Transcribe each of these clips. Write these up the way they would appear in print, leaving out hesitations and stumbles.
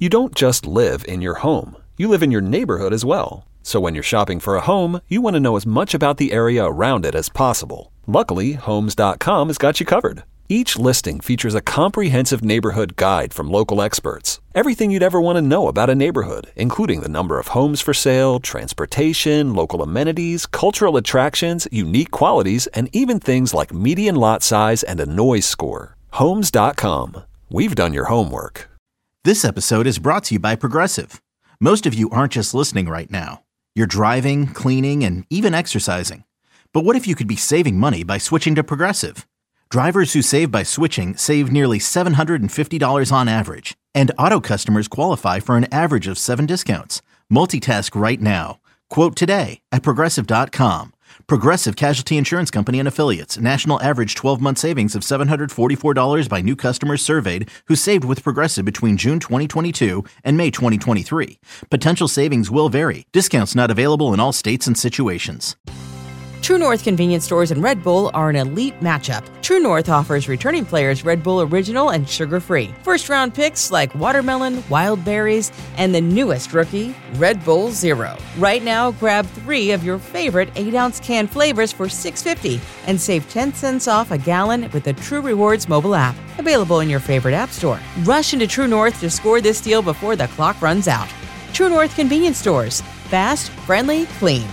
You don't just live in your home. You live in your neighborhood as well. So when you're shopping for a home, you want to know as much about the area around it as possible. Luckily, Homes.com has got you covered. Each listing features a comprehensive neighborhood guide from local experts. Everything you'd ever want to know about a neighborhood, including the number of homes for sale, transportation, local amenities, cultural attractions, unique qualities, and even things like median lot size and a noise score. Homes.com. We've done your homework. This episode is brought to you by Progressive. Most of you aren't just listening right now. You're driving, cleaning, and even exercising. But what if you could be saving money by switching to Progressive? Drivers who save by switching save nearly $750 on average, and auto customers qualify for an average of 7 discounts. Multitask right now. Quote today at Progressive.com. Progressive Casualty Insurance Company and Affiliates. National average 12-month savings of $744 by new customers surveyed who saved with Progressive between June 2022 and May 2023. Potential savings will vary. Discounts not available in all states and situations. True North convenience stores and Red Bull are an elite matchup. True North offers returning players Red Bull Original and sugar-free. First-round picks like watermelon, wild berries, and the newest rookie, Red Bull Zero. Right now, grab 3 of your favorite 8-ounce can flavors for $6.50 and save 10 cents off a gallon with the True Rewards mobile app. Available in your favorite app store. Rush into True North to score this deal before the clock runs out. True North convenience stores. Fast, friendly, clean.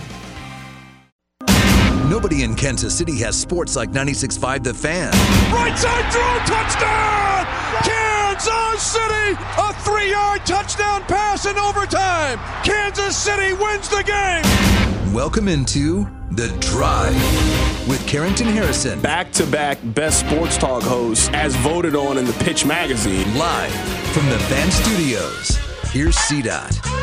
Nobody in Kansas City has sports like 96.5 The Fan. Right side throw, touchdown! Kansas City, a 3-yard touchdown pass in overtime. Kansas City wins the game. Welcome into The Drive with Carrington Harrison. Back-to-back best sports talk hosts as voted on in the Pitch magazine. Live from the Fan Studios. Here's CDOT.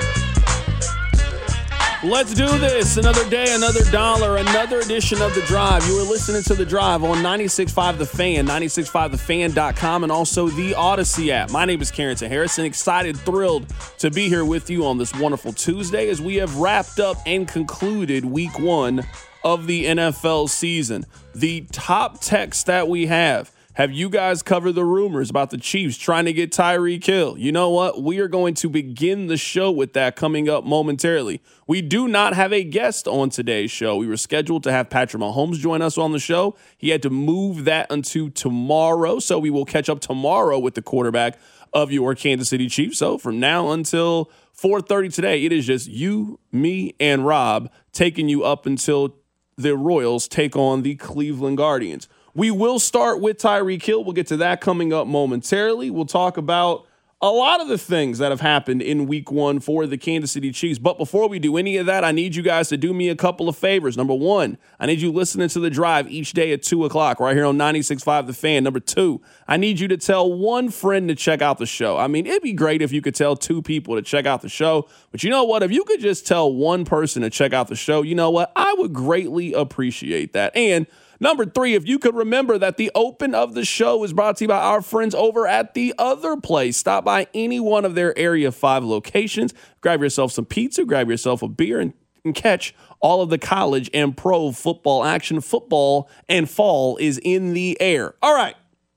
Let's do this. Another day, another dollar, another edition of The Drive. You are listening to The Drive on 96.5 The Fan, 96.5thefan.com, and also the Odyssey app. My name is Carrington Harrison. Excited, thrilled to be here with you on this wonderful Tuesday as we have wrapped up and concluded week 1 of the NFL season. The top text that we have you guys covered the rumors about the Chiefs trying to get Tyreek Hill? You know what? We are going to begin the show with that coming up momentarily. We do not have a guest on today's show. We were scheduled to have Patrick Mahomes join us on the show. He had to move that until tomorrow, so we will catch up tomorrow with the quarterback of your Kansas City Chiefs. So from now until 4:30 today, it is just you, me, and Rob taking you up until the Royals take on the Cleveland Guardians. We will start with Tyreek Hill. We'll get to that coming up momentarily. We'll talk about a lot of the things that have happened in week 1 for the Kansas City Chiefs. But before we do any of that, I need you guys to do me a couple of favors. Number 1, I need you listening to The Drive each day at 2 o'clock right here on 96.5 The Fan. Number 2, I need you to tell one friend to check out the show. I mean, it'd be great if you could tell 2 people to check out the show. But you know what? If you could just tell one person to check out the show, you know what? I would greatly appreciate that. And number 3, if you could remember that the open of the show is brought to you by our friends over at The Other Place. Stop by any one of their Area 5 locations, grab yourself some pizza, grab yourself a beer, and catch all of the college and pro football action. Football and fall is in the air. All right.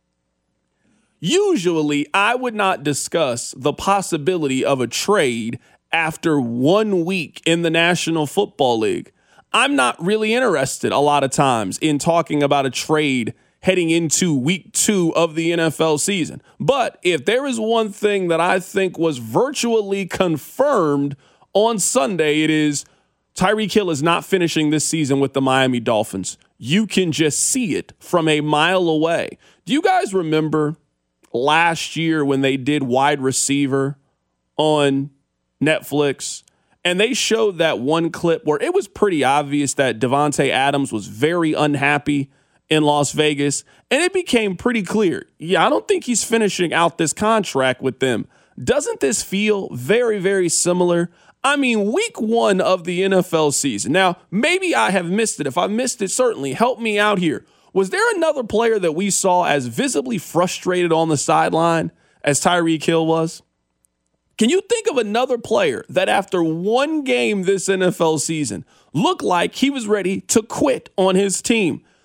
Usually, I would not discuss the possibility of a trade after 1 week in the National Football League. I'm not really interested a lot of times in talking about a trade heading into week 2 of the NFL season. But if there is one thing that I think was virtually confirmed on Sunday, it is Tyreek Hill is not finishing this season with the Miami Dolphins. You can just see it from a mile away. Do you guys remember last year when they did wide receiver on Netflix? And they showed that one clip where it was pretty obvious that Davante Adams was very unhappy in Las Vegas. And it became pretty clear, I don't think he's finishing out this contract with them. Doesn't this feel very, very similar? I mean, week 1 of the NFL season. Now, maybe I have missed it. If I missed it, certainly help me out here. Was there another player that we saw as visibly frustrated on the sideline as Tyreek Hill was? Can you think of another player that after 1 game this NFL season looked like he was ready to quit on his team?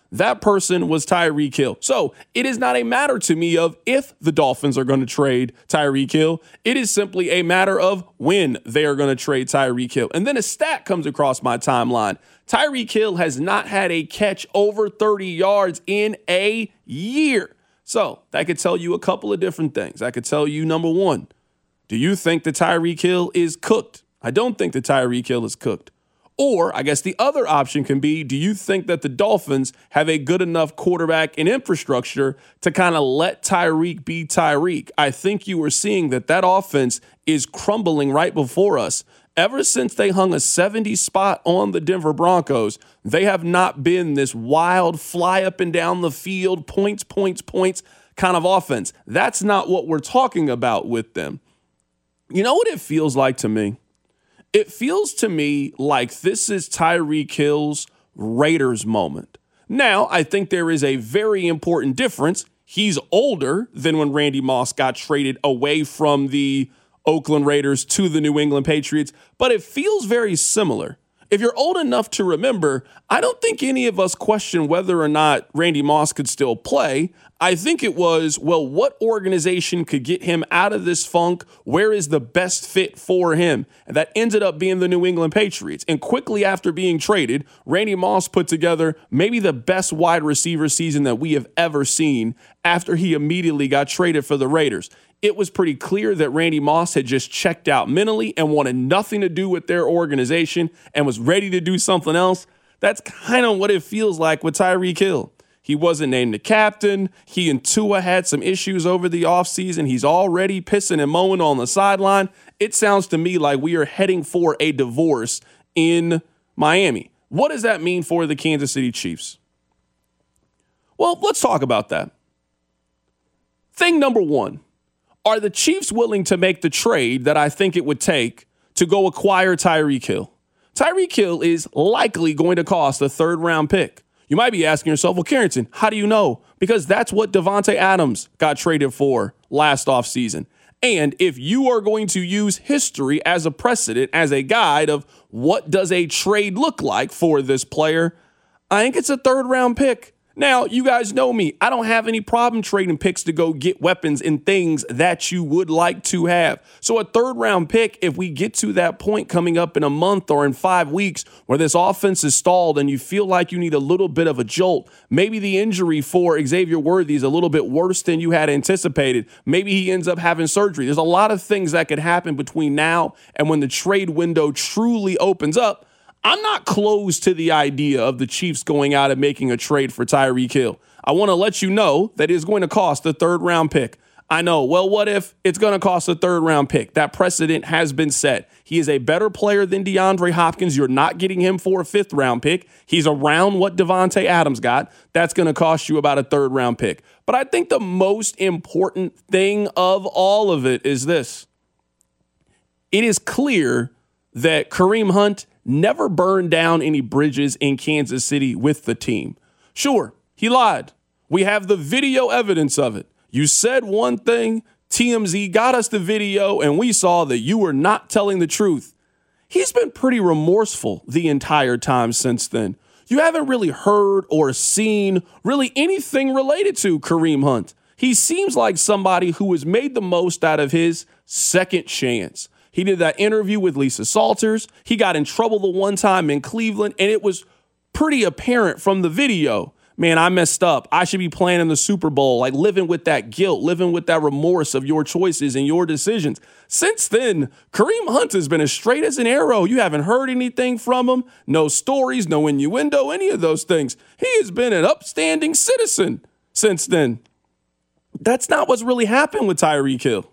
That person was Tyreek Hill. So it is not a matter to me of if the Dolphins are going to trade Tyreek Hill. It is simply a matter of when they are going to trade Tyreek Hill. And then a stat comes across my timeline. Tyreek Hill has not had a catch over 30 yards in a year. So that could tell you a couple of different things. I could tell you, number one, do you think that Tyreek Hill is cooked? I don't think that Tyreek Hill is cooked. Or I guess the other option can be, do you think that the Dolphins have a good enough quarterback and infrastructure to kind of let Tyreek be Tyreek? I think you were seeing that offense is crumbling right before us. Ever since they hung a 70 spot on the Denver Broncos, they have not been this wild fly up and down the field, points kind of offense. That's not what we're talking about with them. You know what it feels like to me? It feels to me like this is Tyreek Hill's Raiders moment. Now, I think there is a very important difference. He's older than when Randy Moss got traded away from the Oakland Raiders to the New England Patriots, but it feels very similar. If you're old enough to remember, I don't think any of us question whether or not Randy Moss could still play. I think it was, well, what organization could get him out of this funk? Where is the best fit for him? And that ended up being the New England Patriots. And quickly after being traded, Randy Moss put together maybe the best wide receiver season that we have ever seen after he immediately got traded for the Raiders. It was pretty clear that Randy Moss had just checked out mentally and wanted nothing to do with their organization and was ready to do something else. That's kind of what it feels like with Tyreek Hill. He wasn't named the captain. He and Tua had some issues over the offseason. He's already pissing and mowing on the sideline. It sounds to me like we are heading for a divorce in Miami. What does that mean for the Kansas City Chiefs? Well, let's talk about that. Thing number one. Are the Chiefs willing to make the trade that I think it would take to go acquire Tyreek Hill? Tyreek Hill is likely going to cost a third-round pick. You might be asking yourself, well, Carrington, how do you know? Because that's what Davante Adams got traded for last offseason. And if you are going to use history as a precedent, as a guide of what does a trade look like for this player, I think it's a third-round pick. Now, you guys know me. I don't have any problem trading picks to go get weapons and things that you would like to have. So a third-round pick, if we get to that point coming up in a month or in 5 weeks where this offense is stalled and you feel like you need a little bit of a jolt, maybe the injury for Xavier Worthy is a little bit worse than you had anticipated. Maybe he ends up having surgery. There's a lot of things that could happen between now and when the trade window truly opens up. I'm not close to the idea of the Chiefs going out and making a trade for Tyreek Hill. I want to let you know that it's going to cost a third-round pick. I know, well, what if it's going to cost a third-round pick? That precedent has been set. He is a better player than DeAndre Hopkins. You're not getting him for a fifth-round pick. He's around what Davante Adams got. That's going to cost you about a third-round pick. But I think the most important thing of all of it is this. It is clear that Kareem Hunt never burned down any bridges in Kansas City with the team. Sure, he lied. We have the video evidence of it. You said one thing, TMZ got us the video, and we saw that you were not telling the truth. He's been pretty remorseful the entire time since then. You haven't really heard or seen really anything related to Kareem Hunt. He seems like somebody who has made the most out of his second chance. He did that interview with Lisa Salters. He got in trouble the one time in Cleveland, and it was pretty apparent from the video. Man, I messed up. I should be playing in the Super Bowl, like living with that guilt, living with that remorse of your choices and your decisions. Since then, Kareem Hunt has been as straight as an arrow. You haven't heard anything from him. No stories, no innuendo, any of those things. He has been an upstanding citizen since then. That's not what's really happened with Tyreek Hill.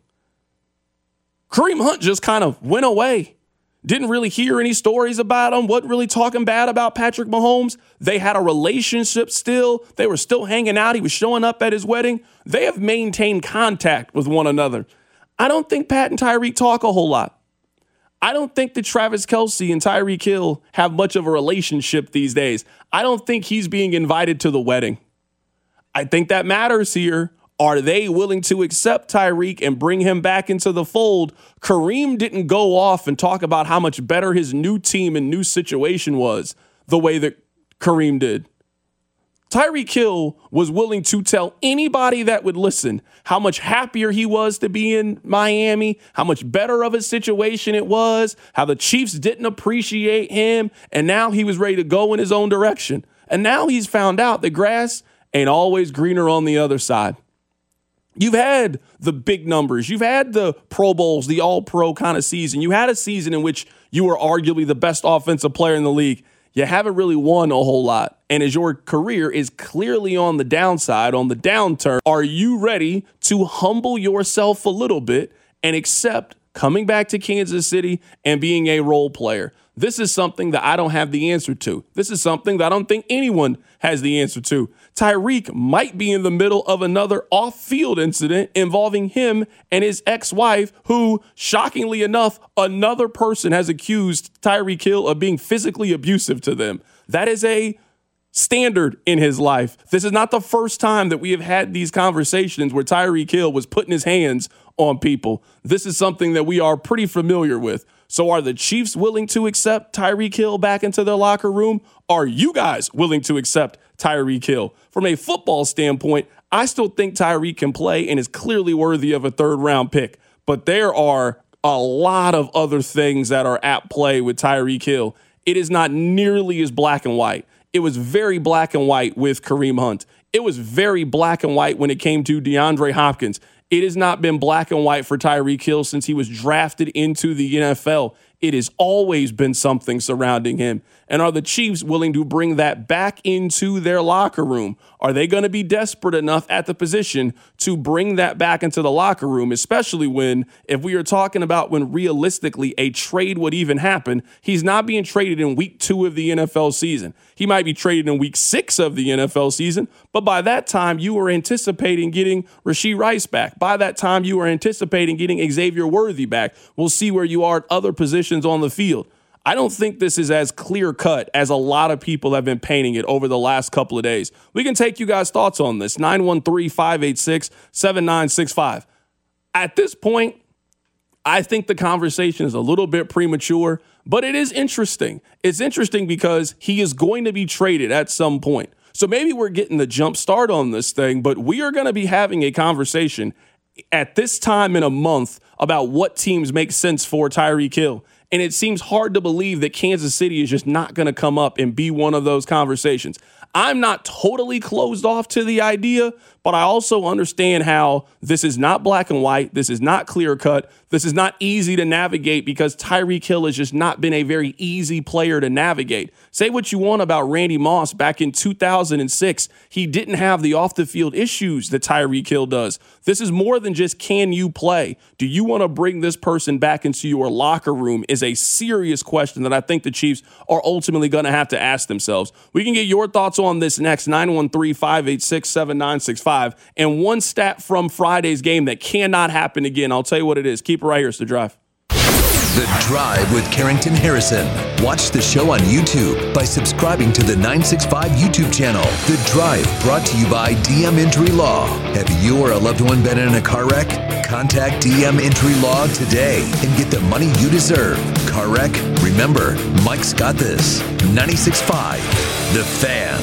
Kareem Hunt just kind of went away. Didn't really hear any stories about him. Wasn't really talking bad about Patrick Mahomes. They had a relationship still. They were still hanging out. He was showing up at his wedding. They have maintained contact with one another. I don't think Pat and Tyreek talk a whole lot. I don't think that Travis Kelce and Tyreek Hill have much of a relationship these days. I don't think he's being invited to the wedding. I think that matters here. Are they willing to accept Tyreek and bring him back into the fold? Kareem didn't go off and talk about how much better his new team and new situation was the way that Kareem did. Tyreek Hill was willing to tell anybody that would listen how much happier he was to be in Miami, how much better of a situation it was, how the Chiefs didn't appreciate him, and now he was ready to go in his own direction. And now he's found out the grass ain't always greener on the other side. You've had the big numbers. You've had the Pro Bowls, the all-pro kind of season. You had a season in which you were arguably the best offensive player in the league. You haven't really won a whole lot. And as your career is clearly on the downside, on the downturn, are you ready to humble yourself a little bit and accept coming back to Kansas City and being a role player? This is something that I don't have the answer to. This is something that I don't think anyone has the answer to. Tyreek might be in the middle of another off-field incident involving him and his ex-wife, who, shockingly enough, another person has accused Tyreek Hill of being physically abusive to them. That is a standard in his life. This is not the first time that we have had these conversations where Tyreek Hill was putting his hands on people. This is something that we are pretty familiar with. So are the Chiefs willing to accept Tyreek Hill back into their locker room? Are you guys willing to accept Tyreek Hill? From a football standpoint, I still think Tyreek can play and is clearly worthy of a third-round pick. But there are a lot of other things that are at play with Tyreek Hill. It is not nearly as black and white. It was very black and white with Kareem Hunt. It was very black and white when it came to DeAndre Hopkins. It has not been black and white for Tyreek Hill since he was drafted into the NFL. It has always been something surrounding him. And are the Chiefs willing to bring that back into their locker room? Are they going to be desperate enough at the position to bring that back into the locker room, especially when, if we are talking about when realistically a trade would even happen, he's not being traded in week 2 of the NFL season. He might be traded in week 6 of the NFL season, but by that time you were anticipating getting Rashee Rice back. By that time you were anticipating getting Xavier Worthy back. We'll see where you are at other positions on the field. I don't think this is as clear-cut as a lot of people have been painting it over the last couple of days. We can take you guys' thoughts on this. 913-586-7965. At this point, I think the conversation is a little bit premature, but it is interesting. It's interesting because he is going to be traded at some point. So maybe we're getting the jump start on this thing, but we are going to be having a conversation at this time in a month about what teams make sense for Tyreek Hill. And it seems hard to believe that Kansas City is just not going to come up and be one of those conversations. I'm not totally closed off to the idea, but I also understand how this is not black and white. This is not clear cut. This is not easy to navigate because Tyreek Hill has just not been a very easy player to navigate. Say what you want about Randy Moss back in 2006. He didn't have the off the field issues that Tyreek Hill does. This is more than just can you play? Do you want to bring this person back into your locker room is a serious question that I think the Chiefs are ultimately going to have to ask themselves. We can get your thoughts on this next, 913-586-7965. And one stat from Friday's game that cannot happen again. I'll tell you what it is. Keep it right here. It's The Drive. The Drive with Carrington Harrison. Watch the show on YouTube by subscribing to the 965 YouTube channel. The Drive, brought to you by DM Injury Law. Have you or a loved one been in a car wreck? Contact DM Injury Law today and get the money you deserve. Car wreck? Remember, Mike's got this. 96.5, The Fan.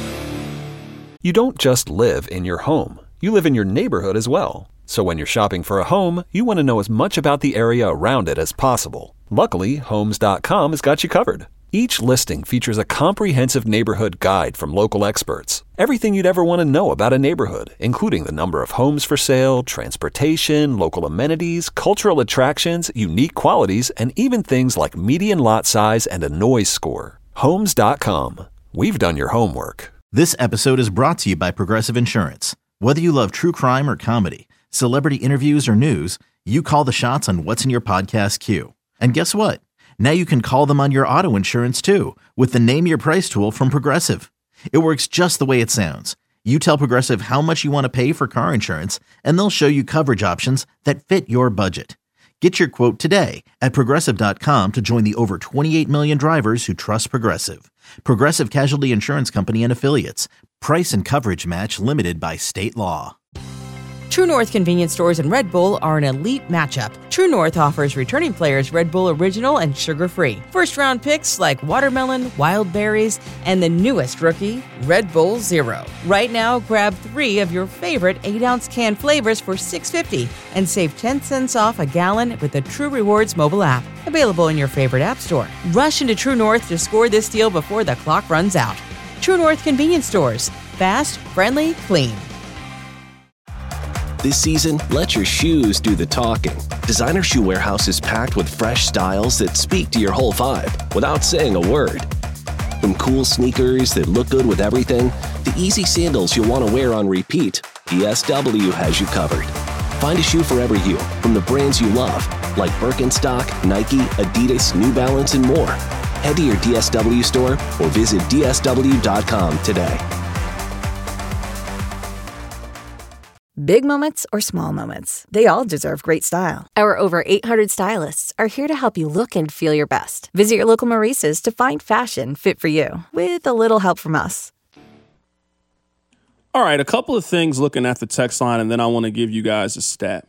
You don't just live in your home. You live in your neighborhood as well. So when you're shopping for a home, you want to know as much about the area around it as possible. Luckily, Homes.com has got you covered. Each listing features a comprehensive neighborhood guide from local experts. Everything you'd ever want to know about a neighborhood, including the number of homes for sale, transportation, local amenities, cultural attractions, unique qualities, and even things like median lot size and a noise score. Homes.com. We've done your homework. This episode is brought to you by Progressive Insurance. Whether you love true crime or comedy, celebrity interviews or news, you call the shots on what's in your podcast queue. And guess what? Now you can call them on your auto insurance too with the Name Your Price tool from Progressive. It works just the way it sounds. You tell Progressive how much you want to pay for car insurance, and they'll show you coverage options that fit your budget. Get your quote today at Progressive.com to join the over 28 million drivers who trust Progressive. Progressive Casualty Insurance Company and Affiliates. Price and coverage match limited by state law. True North convenience stores and Red Bull are an elite matchup. True North offers returning players Red Bull Original and sugar-free. First-round picks like watermelon, wild berries, and the newest rookie, Red Bull Zero. Right now, grab 3 of your favorite 8-ounce can flavors for $6.50 and save 10 cents off a gallon with the True Rewards mobile app. Available in your favorite app store. Rush into True North to score this deal before the clock runs out. True North convenience stores. Fast, friendly, clean. This season, let your shoes do the talking. Designer Shoe Warehouse is packed with fresh styles that speak to your whole vibe without saying a word. From cool sneakers that look good with everything, to easy sandals you'll want to wear on repeat, DSW has you covered. Find a shoe for every you from the brands you love, like Birkenstock, Nike, Adidas, New Balance, and more. Head to your DSW store or visit DSW.com today. Big moments or small moments, they all deserve great style. Our over 800 stylists are here to help you look and feel your best. Visit your local Maurice's to find fashion fit for you, with a little help from us. All right, a couple of things looking at the text line, and then I want to give you guys a stat.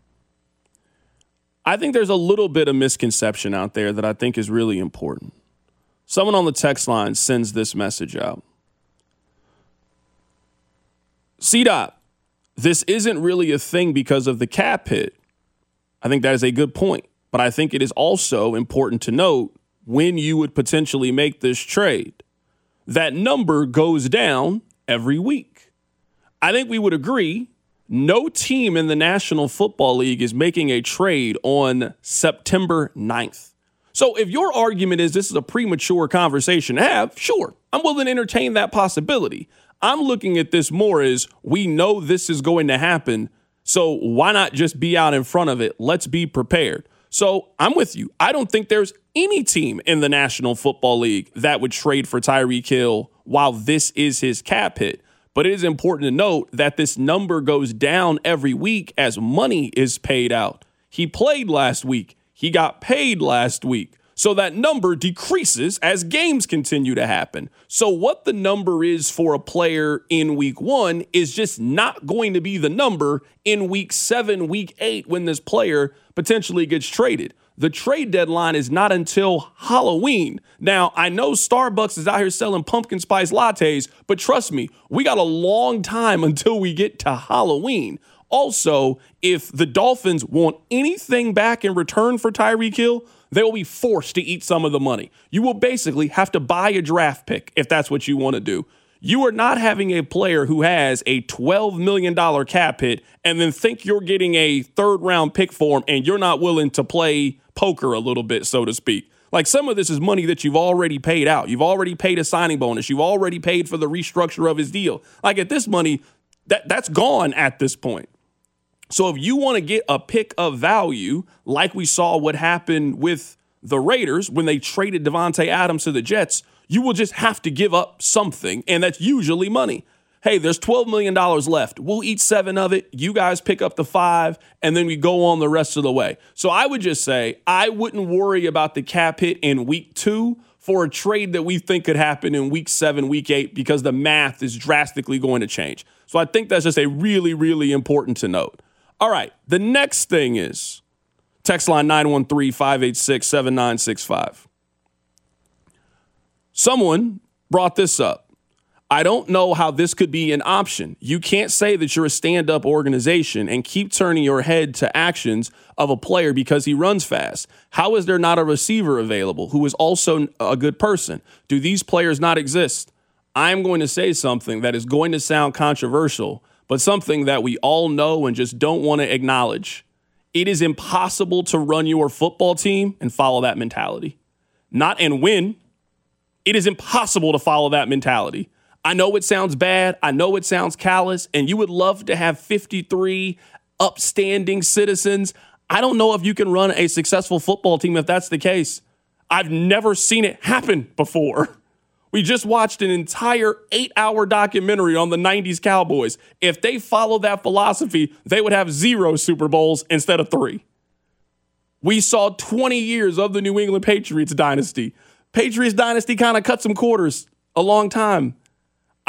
I think there's a little bit of misconception out there that I think is really important. Someone on the text line sends this message out. C-Dot. This isn't really a thing because of the cap hit. I think that is a good point. But I think it is also important to note when you would potentially make this trade, that number goes down every week. I think we would agree no team in the National Football League is making a trade on September 9th. So if your argument is this is a premature conversation to have, sure, I'm willing to entertain that possibility. I'm looking at this more as we know this is going to happen, so why not just be out in front of it? Let's be prepared. So I'm with you. I don't think there's any team in the National Football League that would trade for Tyreek Hill while this is his cap hit. But it is important to note that this number goes down every week as money is paid out. He played last week. He got paid last week. So that number decreases as games continue to happen. So what the number is for a player in week 1 is just not going to be the number in week 7, week 8 when this player potentially gets traded. The trade deadline is not until Halloween. Now, I know Starbucks is out here selling pumpkin spice lattes, but trust me, we got a long time until we get to Halloween. Also, if the Dolphins want anything back in return for Tyreek Hill, they will be forced to eat some of the money. You will basically have to buy a draft pick if that's what you want to do. You are not having a player who has a $12 million cap hit and then think you're getting a 3rd-round pick for him and you're not willing to play poker a little bit, so to speak. Like, some of this is money that you've already paid out. You've already paid a signing bonus. You've already paid for the restructure of his deal. Like, at this money, that's gone at this point. So if you want to get a pick of value, like we saw what happened with the Raiders when they traded Devontae Adams to the Jets, you will just have to give up something, and that's usually money. Hey, there's $12 million left. We'll eat 7 of it. You guys pick up the 5, and then we go on the rest of the way. So I would just say I wouldn't worry about the cap hit in week 2 for a trade that we think could happen in week 7, week 8, because the math is drastically going to change. So I think that's just a really, really important to note. All right, the next thing is text line 913-586-7965. Someone brought this up. I don't know how this could be an option. You can't say that you're a stand-up organization and keep turning your head to actions of a player because he runs fast. How is there not a receiver available who is also a good person? Do these players not exist? I'm going to say something that is going to sound controversial, but something that we all know and just don't want to acknowledge. It is impossible to run your football team and follow that mentality. Not and win. It is impossible to follow that mentality. I know it sounds bad. I know it sounds callous, and you would love to have 53 upstanding citizens. I don't know if you can run a successful football team if that's the case. I've never seen it happen before. We just watched an entire 8-hour documentary on the 90s Cowboys. If they followed that philosophy, they would have 0 Super Bowls instead of 3. We saw 20 years of the New England Patriots dynasty. Patriots dynasty kind of cut some quarters a long time.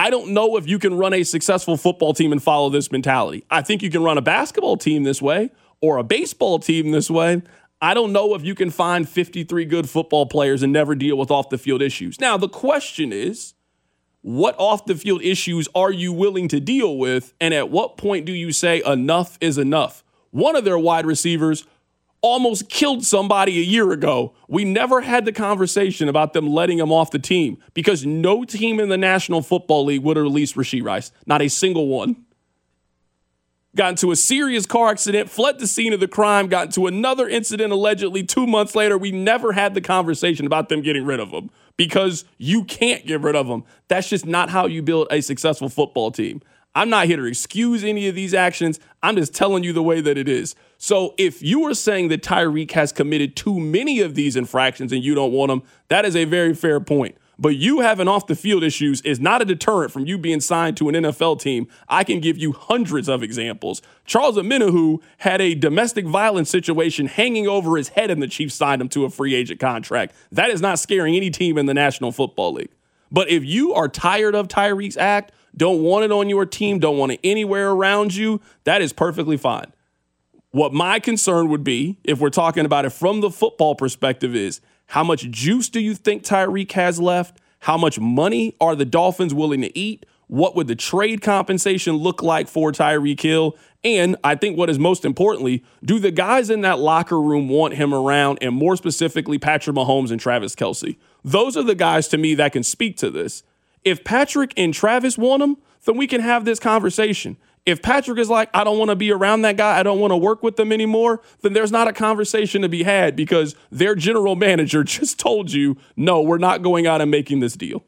I don't know if you can run a successful football team and follow this mentality. I think you can run a basketball team this way or a baseball team this way. I don't know if you can find 53 good football players and never deal with off-the-field issues. Now, the question is, what off-the-field issues are you willing to deal with, and at what point do you say enough is enough? One of their wide receivers almost killed somebody a year ago. We never had the conversation about them letting him off the team because no team in the National Football League would have released Rashee Rice. Not a single one. Got into a serious car accident, fled the scene of the crime, got into another incident allegedly 2 months later. We never had the conversation about them getting rid of him because you can't get rid of him. That's just not how you build a successful football team. I'm not here to excuse any of these actions. I'm just telling you the way that it is. So if you are saying that Tyreek has committed too many of these infractions and you don't want him, that is a very fair point. But you having off-the-field issues is not a deterrent from you being signed to an NFL team. I can give you hundreds of examples. Charles Omenihu had a domestic violence situation hanging over his head and the Chiefs signed him to a free agent contract. That is not scaring any team in the National Football League. But if you are tired of Tyreek's act, don't want it on your team, don't want it anywhere around you, that is perfectly fine. What my concern would be, if we're talking about it from the football perspective, is how much juice do you think Tyreek has left? How much money are the Dolphins willing to eat? What would the trade compensation look like for Tyreek Hill? And I think what is most importantly, do the guys in that locker room want him around, and more specifically, Patrick Mahomes and Travis Kelce? Those are the guys to me that can speak to this. If Patrick and Travis want him, then we can have this conversation. If Patrick is like, I don't want to be around that guy, I don't want to work with them anymore, then there's not a conversation to be had because their general manager just told you, no, we're not going out and making this deal.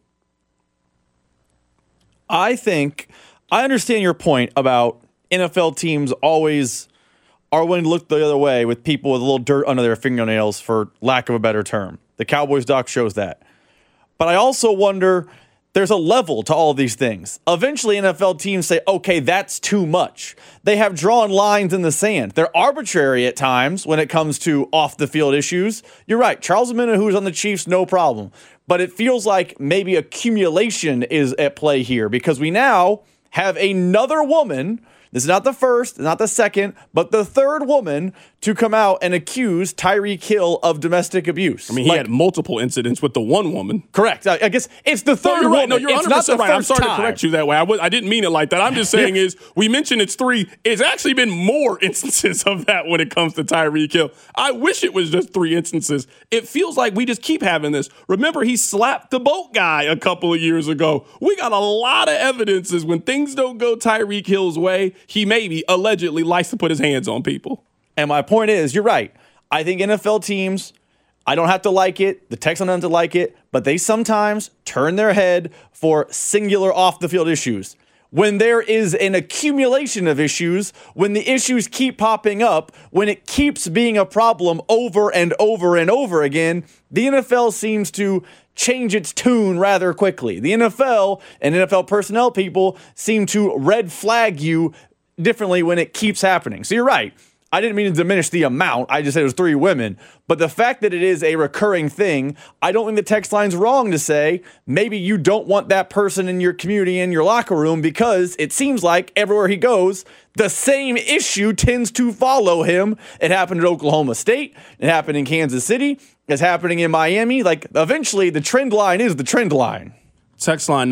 I understand your point about NFL teams always are willing to look the other way with people with a little dirt under their fingernails, for lack of a better term. The Cowboys doc shows that. But I also wonder, there's a level to all these things. Eventually, NFL teams say, okay, that's too much. They have drawn lines in the sand. They're arbitrary at times when it comes to off-the-field issues. You're right. Charles Omenihu's on the Chiefs, no problem. But it feels like maybe accumulation is at play here because we now have another woman. This is not the first, not the second, but the third woman to come out and accuse Tyreek Hill of domestic abuse. I mean, he had multiple incidents with the one woman. Correct. I guess it's the third woman. No, you're 100% right. I'm sorry to correct you that way. I didn't mean it like that. I'm just saying is, we mentioned it's 3. It's actually been more instances of that when it comes to Tyreek Hill. I wish it was just 3 instances. It feels like we just keep having this. Remember, he slapped the boat guy a couple of years ago. We got a lot of evidences when things don't go Tyreek Hill's way, he maybe allegedly likes to put his hands on people. And my point is, you're right. I think NFL teams, I don't have to like it. The Texans don't have to like it. But they sometimes turn their head for singular off-the-field issues. When there is an accumulation of issues, when the issues keep popping up, when it keeps being a problem over and over and over again, the NFL seems to change its tune rather quickly. The NFL and NFL personnel people seem to red flag you differently when it keeps happening. So you're right. I didn't mean to diminish the amount. I just said it was 3 women. But the fact that it is a recurring thing, I don't think the text line's wrong to say maybe you don't want that person in your community, in your locker room, because it seems like everywhere he goes, the same issue tends to follow him. It happened at Oklahoma State. It happened in Kansas City. It's happening in Miami. Like, eventually, the trend line is the trend line. Text line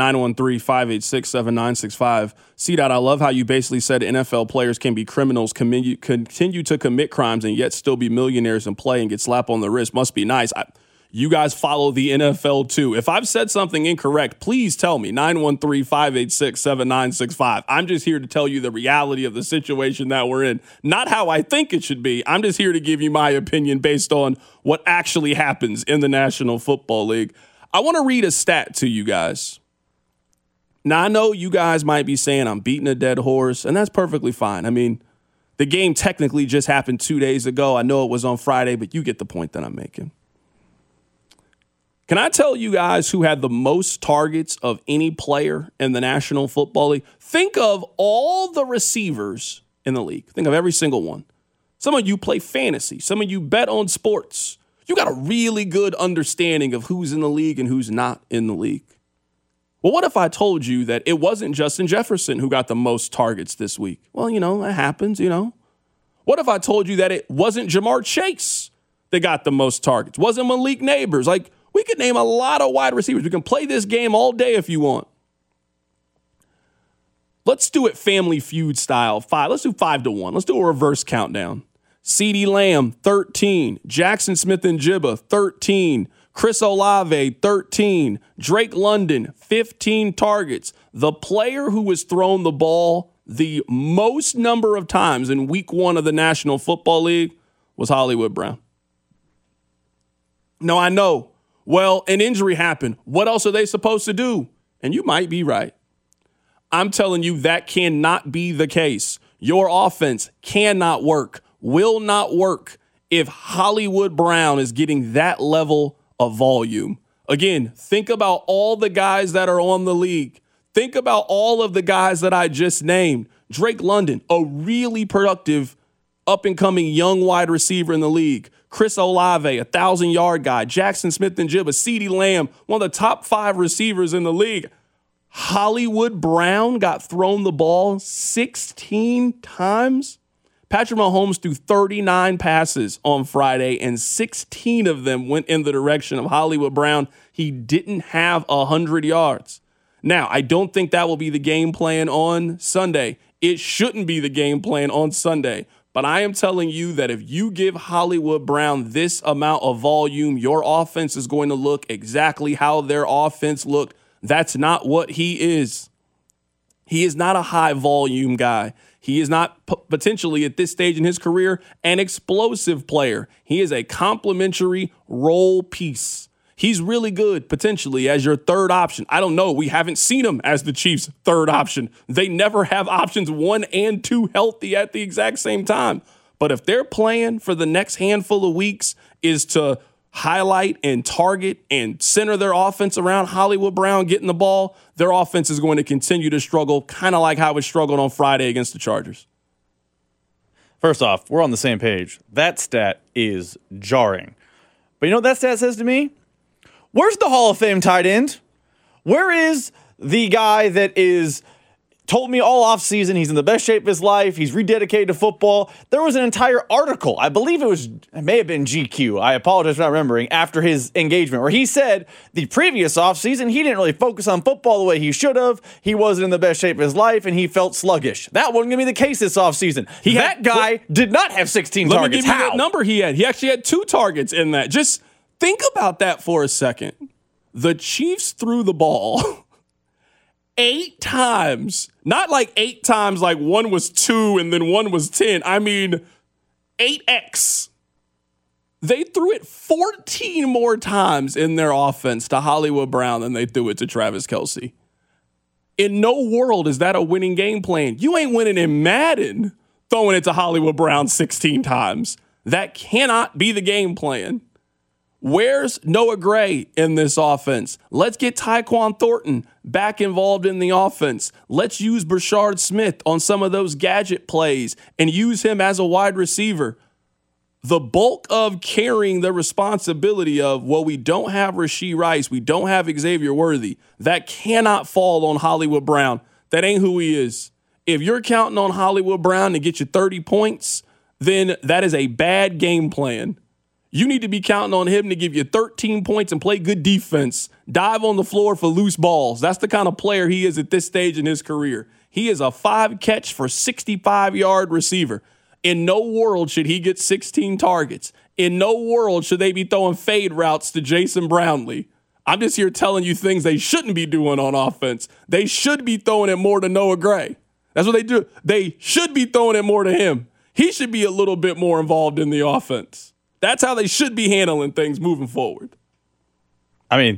913-586-7965. C-Dot, I love how you basically said NFL players can be criminals, continue to commit crimes, and yet still be millionaires and play and get slapped on the wrist. Must be nice. You guys follow the NFL too. If I've said something incorrect, please tell me. 913-586-7965. I'm just here to tell you the reality of the situation that we're in. Not how I think it should be. I'm just here to give you my opinion based on what actually happens in the National Football League. I want to read a stat to you guys. Now, I know you guys might be saying I'm beating a dead horse, and that's perfectly fine. I mean, the game technically just happened 2 days ago. I know it was on Friday, but you get the point that I'm making. Can I tell you guys who had the most targets of any player in the National Football League? Think of all the receivers in the league. Think of every single one. Some of you play fantasy. Some of you bet on sports. You got a really good understanding of who's in the league and who's not in the league. Well, what if I told you that it wasn't Justin Jefferson who got the most targets this week? Well, that happens, What if I told you that it wasn't Jamar Chase that got the most targets? Wasn't Malik Neighbors? We could name a lot of wide receivers. We can play this game all day if you want. Let's do it Family Feud style. Let's do 5-1. Let's do a reverse countdown. CeeDee Lamb, 13. Jackson Smith-Njigba, 13. Chris Olave, 13. Drake London, 15 targets. The player who was thrown the ball the most number of times in week 1 of the National Football League was Hollywood Brown. No, I know. Well, an injury happened. What else are they supposed to do? And you might be right. I'm telling you that cannot be the case. Your offense cannot work, will not work if Hollywood Brown is getting that level of volume. Again, think about all the guys that are on the league. Think about all of the guys that I just named. Drake London, a really productive up-and-coming young wide receiver in the league. Chris Olave, 1,000-yard guy. Jackson Smith-Njigba, CeeDee Lamb, one of the top 5 receivers in the league. Hollywood Brown got thrown the ball 16 times. Patrick Mahomes threw 39 passes on Friday, and 16 of them went in the direction of Hollywood Brown. He didn't have 100 yards. Now, I don't think that will be the game plan on Sunday. It shouldn't be the game plan on Sunday. But I am telling you that if you give Hollywood Brown this amount of volume, your offense is going to look exactly how their offense looked. That's not what he is. He is not a high volume guy. He is not potentially at this stage in his career an explosive player. He is a complementary role piece. He's really good potentially as your third option. I don't know. We haven't seen him as the Chiefs' third option. They never have options 1 and 2 healthy at the exact same time. But if their plan for the next handful of weeks is to highlight and target and center their offense around Hollywood Brown getting the ball, their offense is going to continue to struggle, kind of like how it struggled on Friday against the Chargers. First off, we're on the same page. That stat is jarring. But you know what that stat says to me? Where's the Hall of Fame tight end? Where is the guy that is told me all offseason he's in the best shape of his life, he's rededicated to football? There was an entire article, I believe it may have been GQ, I apologize for not remembering, after his engagement, where he said the previous offseason he didn't really focus on football the way he should have, he wasn't in the best shape of his life, and he felt sluggish. That wasn't going to be the case this offseason. That guy did not have 16 targets. Let me give you that number he had. He actually had 2 targets in that. Just think about that for a second. The Chiefs threw the ball 8 times. Not like 8 times like one was 2 and then one was 10. I mean 8x. They threw it 14 more times in their offense to Hollywood Brown than they threw it to Travis Kelce. In no world is that a winning game plan. You ain't winning in Madden throwing it to Hollywood Brown 16 times. That cannot be the game plan. Where's Noah Gray in this offense? Let's get Tyquan Thornton back involved in the offense. Let's use Brashard Smith on some of those gadget plays and use him as a wide receiver. The bulk of carrying the responsibility of, well, we don't have Rashee Rice, we don't have Xavier Worthy, that cannot fall on Hollywood Brown. That ain't who he is. If you're counting on Hollywood Brown to get you 30 points, then that is a bad game plan. You need to be counting on him to give you 13 points and play good defense. Dive on the floor for loose balls. That's the kind of player he is at this stage in his career. He is a 5-catch for 65-yard receiver. In no world should he get 16 targets. In no world should they be throwing fade routes to Jason Brownlee. I'm just here telling you things they shouldn't be doing on offense. They should be throwing it more to Noah Gray. That's what they do. They should be throwing it more to him. He should be a little bit more involved in the offense. That's how they should be handling things moving forward. I mean,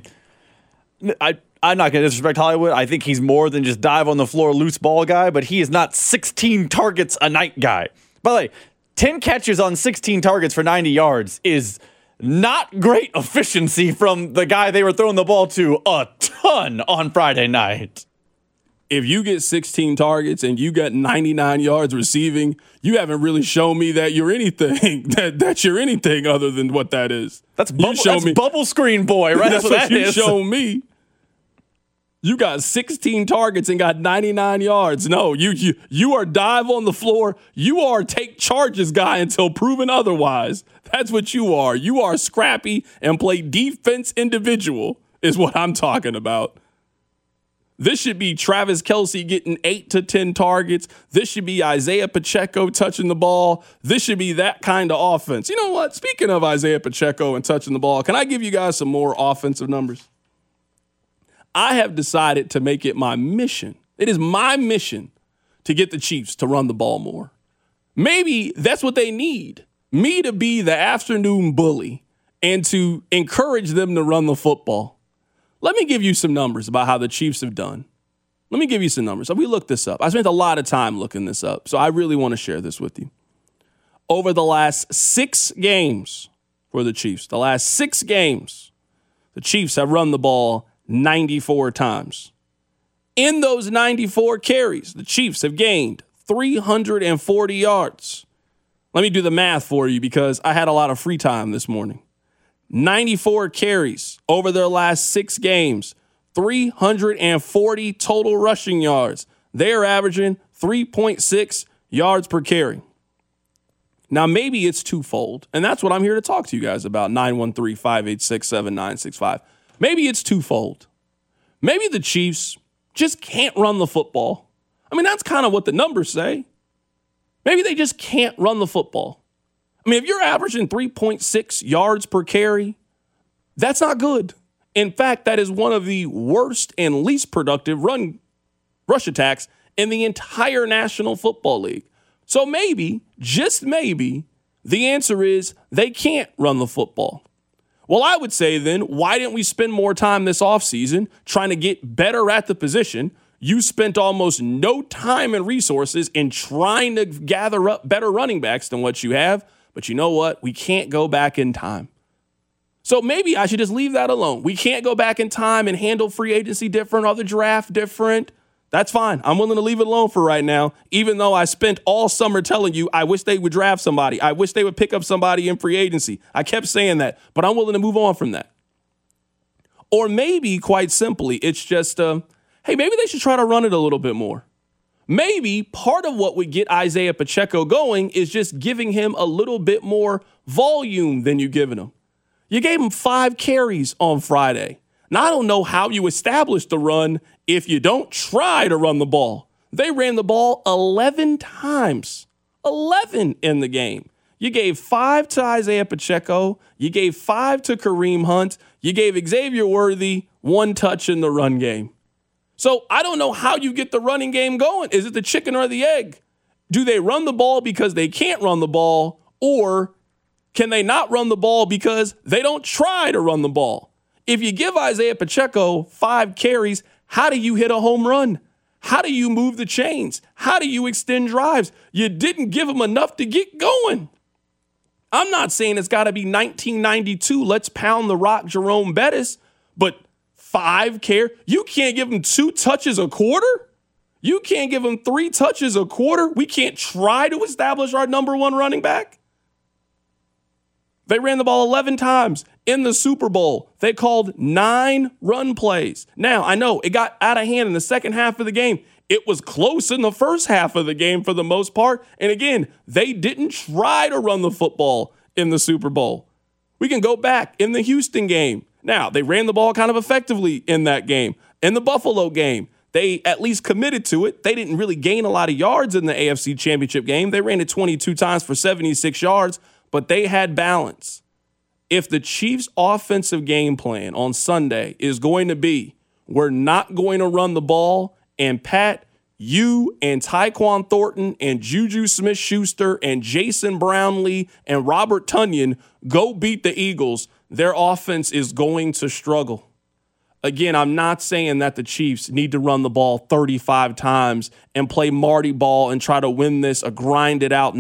I'm not going to disrespect Hollywood. I think he's more than just dive on the floor, loose ball guy, but he is not 16 targets a night guy. By the way, 10 catches on 16 targets for 90 yards is not great efficiency from the guy they were throwing the ball to a ton on Friday night. If you get 16 targets and you got 99 yards receiving, you haven't really shown me that you're anything, that you're anything other than what that is. That's bubble screen boy, right? That's what you show me. You got 16 targets and got 99 yards. No, you are dive on the floor. You are take charges guy until proven otherwise. That's what you are. You are scrappy and play defense individual is what I'm talking about. This should be Travis Kelce getting 8 to 10 targets. This should be Isaiah Pacheco touching the ball. This should be that kind of offense. You know what? Speaking of Isaiah Pacheco and touching the ball, can I give you guys some more offensive numbers? I have decided to make it my mission. It is my mission to get the Chiefs to run the ball more. Maybe that's what they need. Me to be the afternoon bully and to encourage them to run the football. Let me give you some numbers about how the Chiefs have done. Let me give you some numbers. So we looked this up. I spent a lot of time looking this up, so I really want to share this with you. Over the last 6 games for the Chiefs, the Chiefs have run the ball 94 times. In those 94 carries, the Chiefs have gained 340 yards. Let me do the math for you because I had a lot of free time this morning. 94 carries over their last 6 games, 340 total rushing yards. They are averaging 3.6 yards per carry. Now, maybe it's twofold, and that's what I'm here to talk to you guys about, 913-586-7965. Maybe it's twofold. Maybe the Chiefs just can't run the football. I mean, that's kind of what the numbers say. Maybe they just can't run the football. I mean, if you're averaging 3.6 yards per carry, that's not good. In fact, that is one of the worst and least productive rush attacks in the entire National Football League. So maybe, just maybe, the answer is they can't run the football. Well, I would say then, why didn't we spend more time this offseason trying to get better at the position? You spent almost no time and resources in trying to gather up better running backs than what you have. But you know what? We can't go back in time. So maybe I should just leave that alone. We can't go back in time and handle free agency different or the draft different. That's fine. I'm willing to leave it alone for right now, even though I spent all summer telling you I wish they would draft somebody. I wish they would pick up somebody in free agency. I kept saying that, but I'm willing to move on from that. Or maybe, quite simply, it's just, hey, maybe they should try to run it a little bit more. Maybe part of what would get Isaiah Pacheco going is just giving him a little bit more volume than you've given him. You gave him 5 carries on Friday. Now, I don't know how you establish the run if you don't try to run the ball. They ran the ball 11 times. 11 in the game. You gave 5 to Isaiah Pacheco. You gave 5 to Kareem Hunt. You gave Xavier Worthy 1 touch in the run game. So I don't know how you get the running game going. Is it the chicken or the egg? Do they run the ball because they can't run the ball, or can they not run the ball because they don't try to run the ball? If you give Isaiah Pacheco 5 carries, how do you hit a home run? How do you move the chains? How do you extend drives? You didn't give him enough to get going. I'm not saying it's got to be 1992, let's pound the rock Jerome Bettis, but 5 carries. You can't give him 2 touches a quarter? You can't give him 3 touches a quarter? We can't try to establish our number 1 running back? They ran the ball 11 times in the Super Bowl. They called 9 run plays. Now, I know it got out of hand in the second half of the game. It was close in the first half of the game for the most part. And again, they didn't try to run the football in the Super Bowl. We can go back in the Houston game. Now, they ran the ball kind of effectively in that game. In the Buffalo game, they at least committed to it. They didn't really gain a lot of yards in the AFC Championship game. They ran it 22 times for 76 yards. But they had balance. If the Chiefs' offensive game plan on Sunday is going to be, we're not going to run the ball, and Pat, you and Tyquan Thornton and Juju Smith-Schuster and Jason Brownlee and Robert Tonyan go beat the Eagles, their offense is going to struggle. Again, I'm not saying that the Chiefs need to run the ball 35 times and play Marty ball and try to win this a grinded out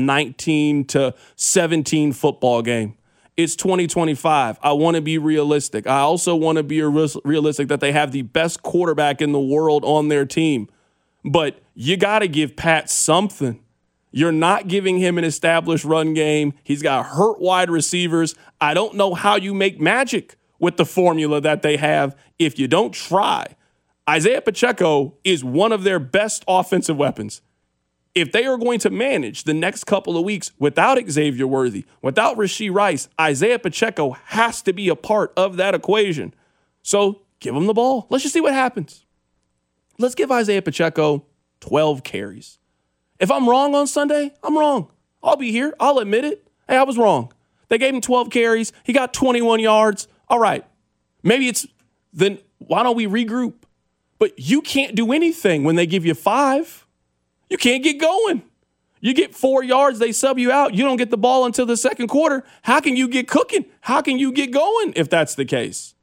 19-17 football game. It's 2025. I want to be realistic. I also want to be realistic that they have the best quarterback in the world on their team. But you got to give Pat something. You're not giving him an established run game. He's got hurt wide receivers. I don't know how you make magic with the formula that they have if you don't try. Isaiah Pacheco is one of their best offensive weapons. If they are going to manage the next couple of weeks without Xavier Worthy, without Rashee Rice, Isaiah Pacheco has to be a part of that equation. So give him the ball. Let's just see what happens. Let's give Isaiah Pacheco 12 carries. If I'm wrong on Sunday, I'm wrong. I'll be here. I'll admit it. Hey, I was wrong. They gave him 12 carries. He got 21 yards. All right. Maybe then why don't we regroup? But you can't do anything when they give you 5. You can't get going. You get 4 yards, they sub you out. You don't get the ball until the second quarter. How can you get cooking? How can you get going if that's the case?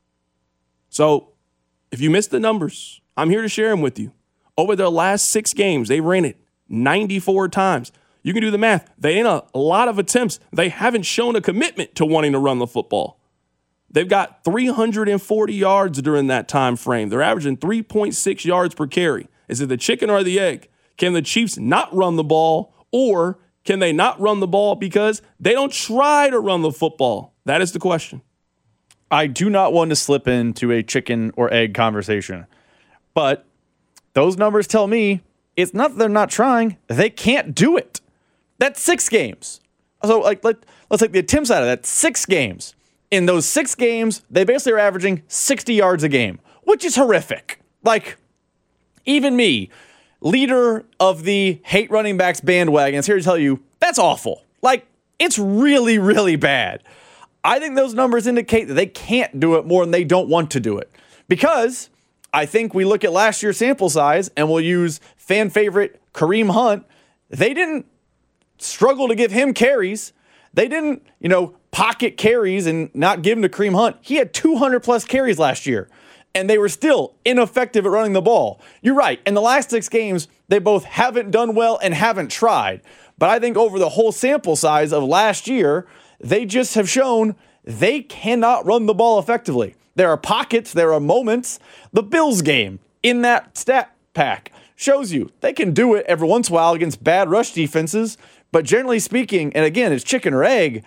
So if you missed the numbers, I'm here to share them with you. Over their last 6 games, they ran it 94 times. You can do the math. They ain't a lot of attempts. They haven't shown a commitment to wanting to run the football. They've got 340 yards during that time frame. They're averaging 3.6 yards per carry. Is it the chicken or the egg? Can the Chiefs not run the ball, or can they not run the ball because they don't try to run the football? That is the question. I do not want to slip into a chicken or egg conversation, but those numbers tell me it's not that they're not trying. They can't do it. That's 6 games. So let's take the attempts out of that. 6 games. In those 6 games, they basically are averaging 60 yards a game, which is horrific. Like, even me, leader of the hate running backs bandwagon, is here to tell you that's awful. Like, it's really, really bad. I think those numbers indicate that they can't do it more than they don't want to do it. Because I think we look at last year's sample size and we'll use fan favorite Kareem Hunt. They didn't struggle to give him carries. They didn't, pocket carries and not give them to Kareem Hunt. He had 200 plus carries last year, and they were still ineffective at running the ball. You're right. In the last 6 games, they both haven't done well and haven't tried. But I think over the whole sample size of last year, they just have shown they cannot run the ball effectively. There are pockets, there are moments. The Bills game in that stat pack shows you they can do it every once in a while against bad rush defenses. But generally speaking, and again, it's chicken or egg,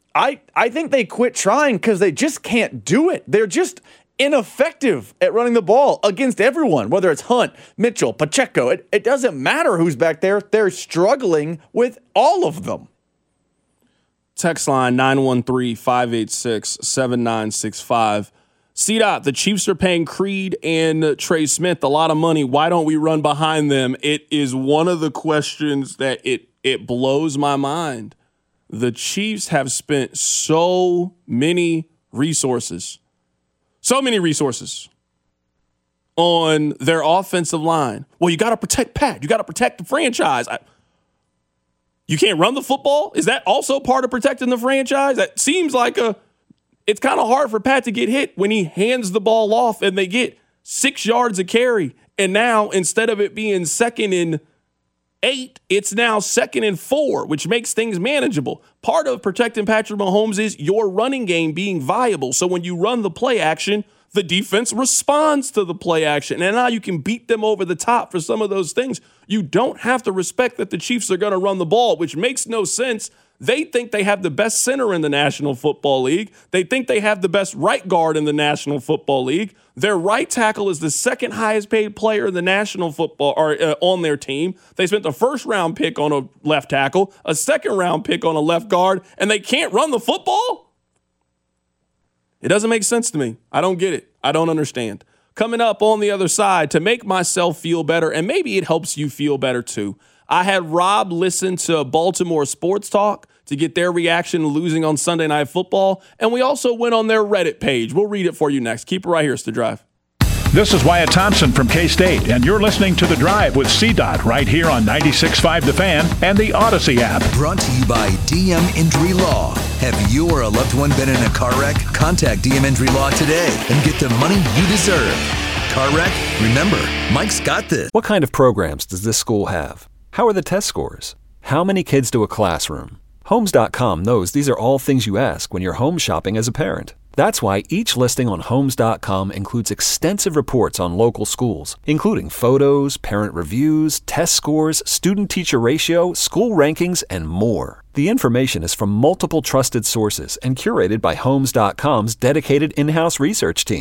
I think they quit trying because they just can't do it. They're just ineffective at running the ball against everyone, whether it's Hunt, Mitchell, Pacheco. It doesn't matter who's back there. They're struggling with all of them. Text line 913-586-7965. C-Dot, the Chiefs are paying Creed and Trey Smith a lot of money. Why don't we run behind them? It is one of the questions that it blows my mind. The Chiefs have spent so many resources on their offensive line. Well, you got to protect Pat. You got to protect the franchise. You can't run the football? Is that also part of protecting the franchise? That seems like it's kind of hard for Pat to get hit when he hands the ball off and they get 6 yards a carry. And now instead of it being 2nd and 8, it's now 2nd and 4, which makes things manageable. Part of protecting Patrick Mahomes is your running game being viable. So when you run the play action, the defense responds to the play action. And now you can beat them over the top for some of those things. You don't have to respect that the Chiefs are going to run the ball, which makes no sense. They think they have the best center in the National Football League. They think they have the best right guard in the National Football League. Their right tackle is the 2nd highest paid player in the National Football or on their team. They spent the 1st round pick on a left tackle, a 2nd round pick on a left guard, and they can't run the football? It doesn't make sense to me. I don't get it. I don't understand. Coming up on the other side, to make myself feel better, and maybe it helps you feel better too, I had Rob listen to Baltimore Sports Talk to get their reaction to losing on Sunday Night Football, and we also went on their Reddit page. We'll read it for you next. Keep it right here. It's The Drive. This is Wyatt Thompson from K-State, and you're listening to The Drive with C-Dot right here on 96.5 The Fan and the Odyssey app. Brought to you by DM Injury Law. Have you or a loved one been in a car wreck? Contact DM Injury Law today and get the money you deserve. Car wreck? Remember, Mike's got this. What kind of programs does this school have? How are the test scores? How many kids to a classroom? Homes.com knows these are all things you ask when you're home shopping as a parent. That's why each listing on Homes.com includes extensive reports on local schools, including photos, parent reviews, test scores, student-teacher ratio, school rankings, and more. The information is from multiple trusted sources and curated by Homes.com's dedicated in-house research team.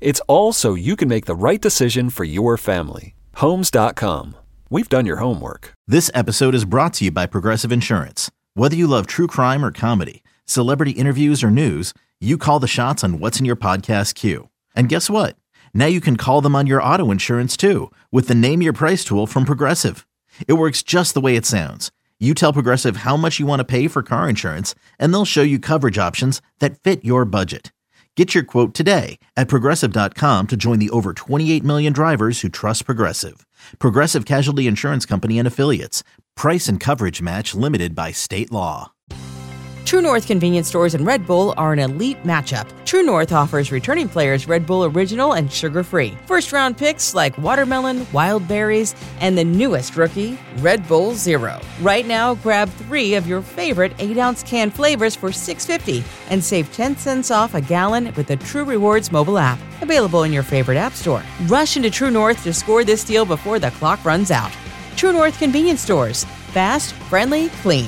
It's all so you can make the right decision for your family. Homes.com. We've done your homework. This episode is brought to you by Progressive Insurance. Whether you love true crime or comedy, celebrity interviews or news, you call the shots on what's in your podcast queue. And guess what? Now you can call them on your auto insurance too with the Name Your Price tool from Progressive. It works just the way it sounds. You tell Progressive how much you want to pay for car insurance, and they'll show you coverage options that fit your budget. Get your quote today at Progressive.com to join the over 28 million drivers who trust Progressive. Progressive Casualty Insurance Company and Affiliates. Price and coverage match limited by state law. True North convenience stores and Red Bull are an elite matchup. True North offers returning players Red Bull Original and sugar-free. First-round picks like watermelon, wild berries, and the newest rookie, Red Bull Zero. Right now, grab 3 of your favorite 8-ounce can flavors for $6.50 and save 10 cents off a gallon with the True Rewards mobile app. Available in your favorite app store. Rush into True North to score this deal before the clock runs out. True North convenience stores. Fast, friendly, clean.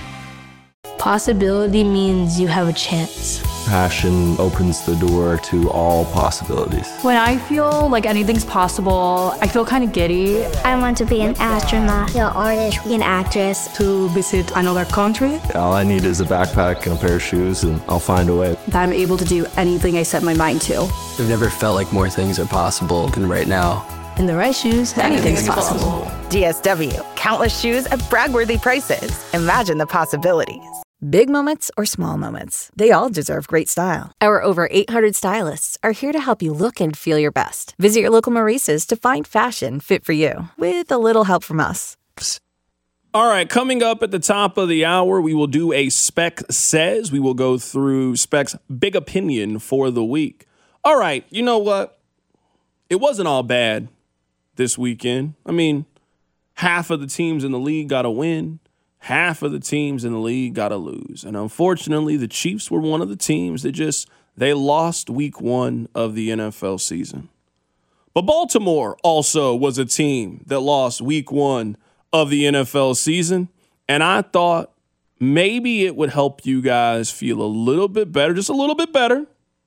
Possibility means you have a chance. Passion opens the door to all possibilities. When I feel like anything's possible, I feel kind of giddy. I want to be an astronaut, an artist, an actress. To visit another country. All I need is a backpack and a pair of shoes, and I'll find a way. That I'm able to do anything I set my mind to. I've never felt like more things are possible than right now. In the right shoes, anything's possible. DSW, countless shoes at brag-worthy prices. Imagine the possibilities. Big moments or small moments, they all deserve great style. Our over 800 stylists are here to help you look and feel your best. Visit your local Maurice's to find fashion fit for you, with a little help from us. All right, coming up at the top of the hour, we will do a Spec Says. We will go through Spec's big opinion for the week. All right, you know what? It wasn't all bad this weekend. I mean, half of the teams in the league got a win. Half of the teams in the league got to lose. And unfortunately, the Chiefs were one of the teams that they lost week 1 of the NFL season. But Baltimore also was a team that lost week 1 of the NFL season. And I thought maybe it would help you guys feel a little bit better, just a little bit better,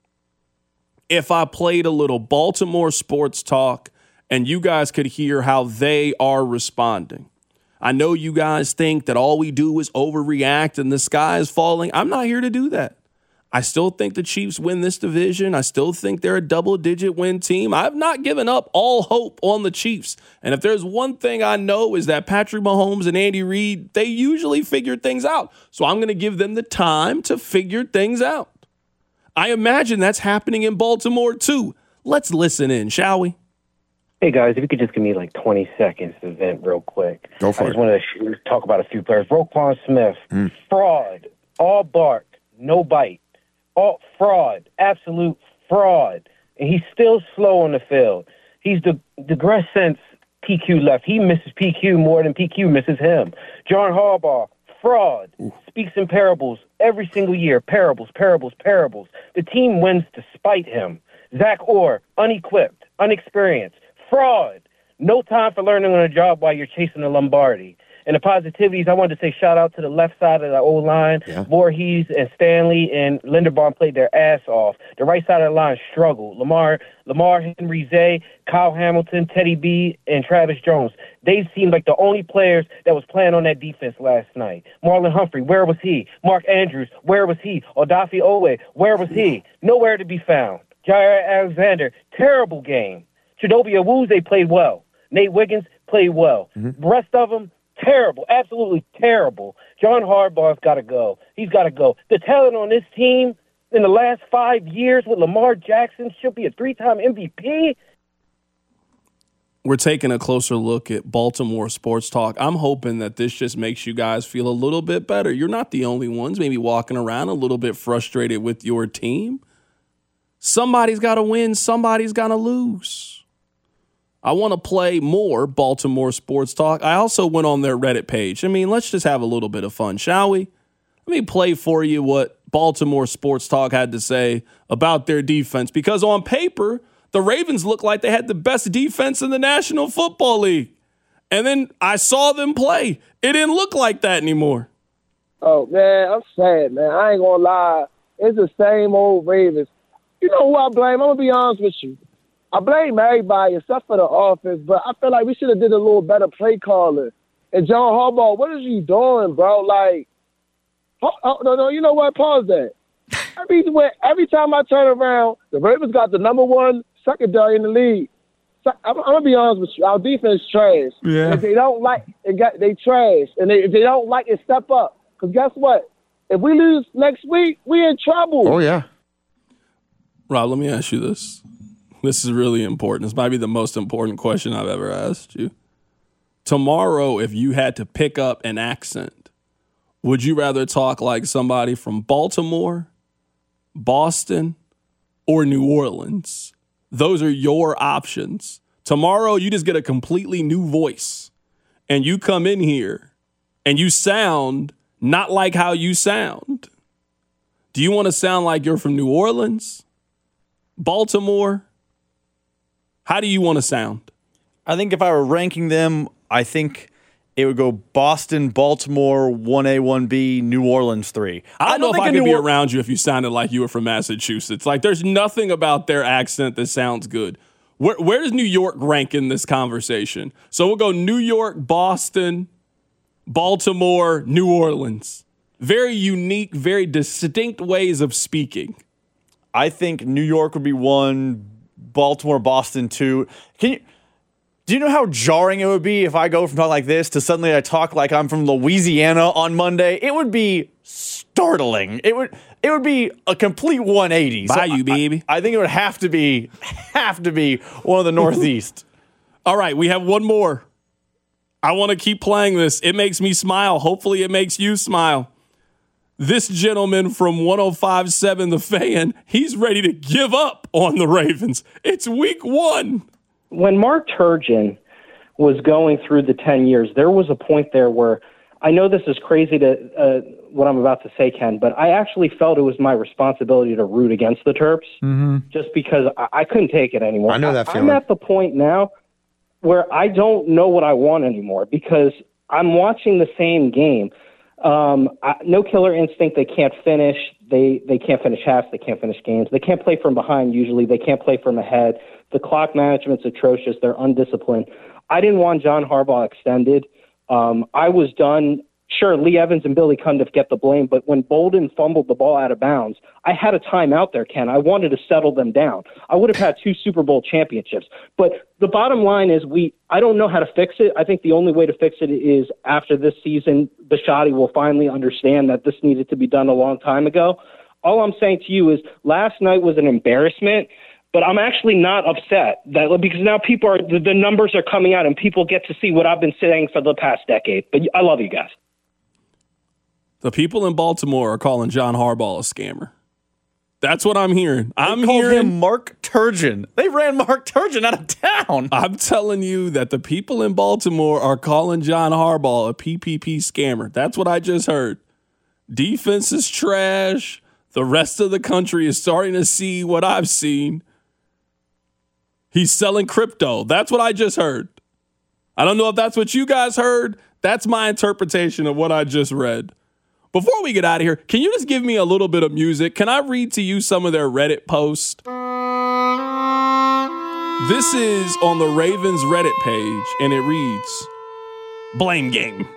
if I played a little Baltimore sports talk and you guys could hear how they are responding. I know you guys think that all we do is overreact and the sky is falling. I'm not here to do that. I still think the Chiefs win this division. I still think they're a double-digit win team. I've not given up all hope on the Chiefs. And if there's one thing I know is that Patrick Mahomes and Andy Reid, they usually figure things out. So I'm going to give them the time to figure things out. I imagine that's happening in Baltimore too. Let's listen in, shall we? Hey, guys, if you could just give me like 20 seconds to vent real quick. Go for it. I just want to talk about a few players. Roquan Smith, fraud, all bark, no bite. All fraud, absolute fraud. And he's still slow on the field. He's digressed since PQ left. He misses PQ more than PQ misses him. John Harbaugh, fraud, speaks in parables every single year. Parables, parables, parables. The team wins despite him. Zach Orr, unequipped, unexperienced. Fraud. No time for learning on a job while you're chasing a Lombardi. And the positivities, I wanted to say shout out to the left side of the O-line. Yeah. Voorhees and Stanley and Linderbaum played their ass off. The right side of the line struggled. Lamar Henry, Zay, Kyle Hamilton, Teddy B, and Travis Jones. They seemed like the only players that was playing on that defense last night. Marlon Humphrey, where was he? Mark Andrews, where was he? Odafe Owe, where was he? Nowhere to be found. Jair Alexander, terrible game. Chidobe Awuzie played well. Nate Wiggins played well. The rest of them, terrible, absolutely terrible. John Harbaugh's got to go. He's got to go. The talent on this team in the last 5 years with Lamar Jackson should be a 3-time MVP. We're taking a closer look at Baltimore sports talk. I'm hoping that this just makes you guys feel a little bit better. You're not the only ones maybe walking around a little bit frustrated with your team. Somebody's got to win. Somebody's got to lose. I want to play more Baltimore sports talk. I also went on their Reddit page. I mean, let's just have a little bit of fun, shall we? Let me play for you what Baltimore sports talk had to say about their defense, because on paper, the Ravens looked like they had the best defense in the National Football League. And then I saw them play. It didn't look like that anymore. Oh, man, I'm sad, man. I ain't going to lie. It's the same old Ravens. You know who I blame? I'm going to be honest with you. I blame everybody except for the offense, but I feel like we should have did a little better play calling. And John Harbaugh, what is you doing, bro? Like, no, you know what? Pause that. Every time I turn around, the Ravens got the number one secondary in the league. So, I'm going to be honest with you. Our defense trash. Yeah. If they don't like it, they trash. And if they don't like it, step up. Because guess what? If we lose next week, we in trouble. Oh, yeah. Rob, let me ask you this. This is really important. This might be the most important question I've ever asked you. Tomorrow, if you had to pick up an accent, would you rather talk like somebody from Baltimore, Boston, or New Orleans? Those are your options. Tomorrow, you just get a completely new voice, and you come in here, and you sound not like how you sound. Do you want to sound like you're from New Orleans, Baltimore? How do you want to sound? I think if I were ranking them, I think it would go Boston, Baltimore, 1A, 1B, New Orleans, 3. I don't know if I could be around you if you sounded like you were from Massachusetts. Like, there's nothing about their accent that sounds good. Where does New York rank in this conversation? So we'll go New York, Boston, Baltimore, New Orleans. Very unique, very distinct ways of speaking. I think New York would be 1, Baltimore, Boston, 2. Do you know how jarring it would be if I go from talking like this to suddenly I talk like I'm from Louisiana on Monday? It would be startling. It would be a complete 180. Bye, you baby. I think it would have to be one of the Northeast. All right, we have one more. I want to keep playing this. It makes me smile. Hopefully it makes you smile. This gentleman from 105.7 The Fan, he's ready to give up on the Ravens. It's week 1. When Mark Turgeon was going through the 10 years, there was a point there where I know this is crazy to what I'm about to say, Ken, but I actually felt it was my responsibility to root against the Terps just because I couldn't take it anymore. I know that feeling. I'm at the point now where I don't know what I want anymore because I'm watching the same game. No killer instinct. They can't finish. They can't finish halves. They can't finish games. They can't play from behind usually. They can't play from ahead. The clock management's atrocious. They're undisciplined. I didn't want John Harbaugh extended. I was done. Sure, Lee Evans and Billy Cundiff get the blame, but when Bolden fumbled the ball out of bounds, I had a timeout there, Ken. I wanted to settle them down. I would have had 2 Super Bowl championships. But the bottom line is I don't know how to fix it. I think the only way to fix it is after this season, Bisciotti will finally understand that this needed to be done a long time ago. All I'm saying to you is last night was an embarrassment, but I'm actually not upset because now the numbers are coming out and people get to see what I've been saying for the past decade. But I love you guys. The people in Baltimore are calling John Harbaugh a scammer. That's what I'm hearing. They called him Mark Turgeon. They ran Mark Turgeon out of town. I'm telling you that the people in Baltimore are calling John Harbaugh a PPP scammer. That's what I just heard. Defense is trash. The rest of the country is starting to see what I've seen. He's selling crypto. That's what I just heard. I don't know if that's what you guys heard. That's my interpretation of what I just read. Before we get out of here, can you just give me a little bit of music? Can I read to you some of their Reddit posts? This is on the Ravens Reddit page, and it reads, Blame Game.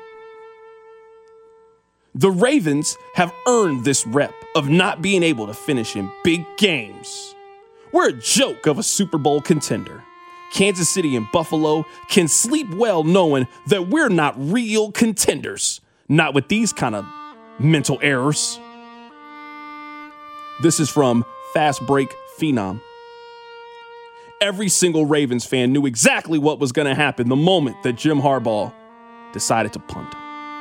The Ravens have earned this rep of not being able to finish in big games. We're a joke of a Super Bowl contender. Kansas City and Buffalo can sleep well knowing that we're not real contenders. Not with these kind of mental errors. This is from Fast Break Phenom. Every single Ravens fan knew exactly what was going to happen the moment that Jim Harbaugh decided to punt.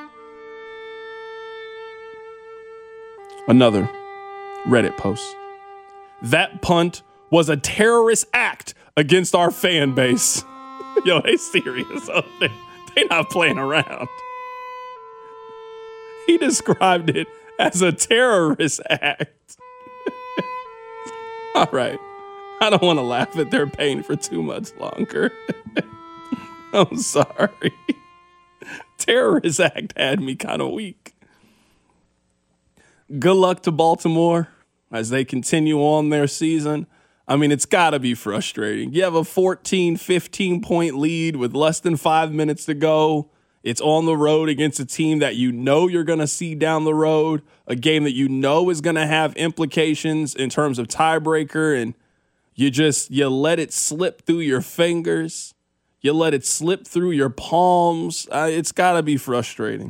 Another Reddit post. That punt was a terrorist act against our fan base. Yo, they serious. They not playing around. He described it as a terrorist act. All right. I don't want to laugh at their pain for too much longer. I'm sorry. Terrorist act had me kind of weak. Good luck to Baltimore. as they continue on their season. I mean, it's got to be frustrating. You have a 14, 15-point lead with less than 5 minutes to go. It's on the road against a team that you know you're going to see down the road, a game that you know is going to have implications in terms of tiebreaker, and you let it slip through your fingers. You let it slip through your palms. It's got to be frustrating.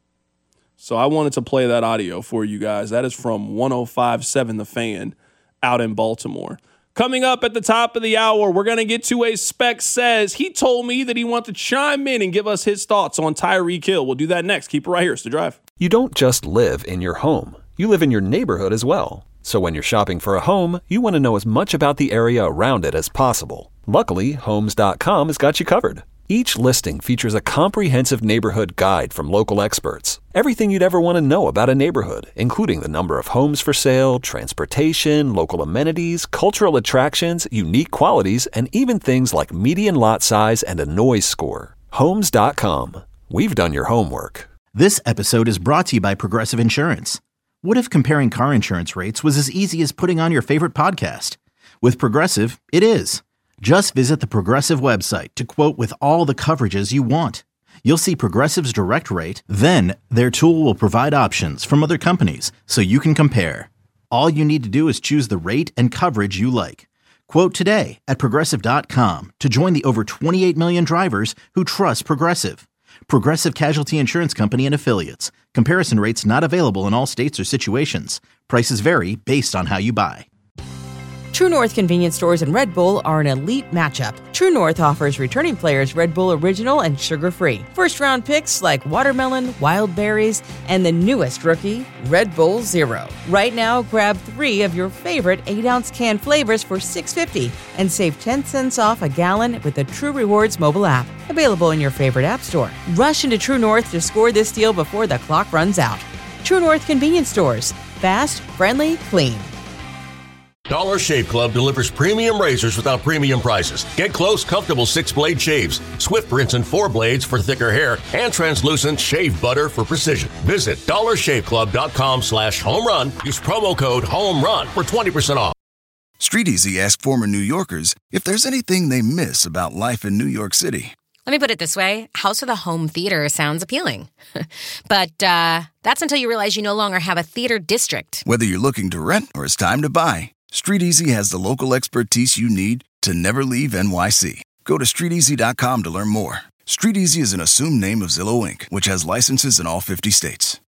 So I wanted to play that audio for you guys. That is from 105.7 The Fan out in Baltimore. Coming up at the top of the hour, we're going to get to a Spec Says. He told me that he wants to chime in and give us his thoughts on Tyreek Hill. We'll do that next. Keep it right here. It's The Drive. You don't just live in your home. You live in your neighborhood as well. So when you're shopping for a home, you want to know as much about the area around it as possible. Luckily, Homes.com has got you covered. Each listing features a comprehensive neighborhood guide from local experts. Everything you'd ever want to know about a neighborhood, including the number of homes for sale, transportation, local amenities, cultural attractions, unique qualities, and even things like median lot size and a noise score. Homes.com. We've done your homework. This episode is brought to you by Progressive Insurance. What if comparing car insurance rates was as easy as putting on your favorite podcast? With Progressive, it is. Just visit the Progressive website to quote with all the coverages you want. You'll see Progressive's direct rate, then their tool will provide options from other companies so you can compare. All you need to do is choose the rate and coverage you like. Quote today at Progressive.com to join the over 28 million drivers who trust Progressive. Progressive Casualty Insurance Company and Affiliates. Comparison rates not available in all states or situations. Prices vary based on how you buy. True North convenience stores and Red Bull are an elite matchup. True North offers returning players Red Bull Original and sugar-free. First-round picks like watermelon, wild berries, and the newest rookie, Red Bull Zero. Right now, grab 3 of your favorite 8-ounce can flavors for $6.50 and save 10 cents off a gallon with the True Rewards mobile app. Available in your favorite app store. Rush into True North to score this deal before the clock runs out. True North convenience stores. Fast, friendly, clean. Dollar Shave Club delivers premium razors without premium prices. Get close, comfortable 6-blade shaves, swift rinse and 4 blades for thicker hair, and translucent shave butter for precision. Visit dollarshaveclub.com/home run. Use promo code HOMERUN for 20% off. StreetEasy asked former New Yorkers if there's anything they miss about life in New York City. Let me put it this way. House of the Home Theater sounds appealing. But that's until you realize you no longer have a theater district. Whether you're looking to rent or it's time to buy, StreetEasy has the local expertise you need to never leave NYC. Go to StreetEasy.com to learn more. StreetEasy is an assumed name of Zillow Inc., which has licenses in all 50 states.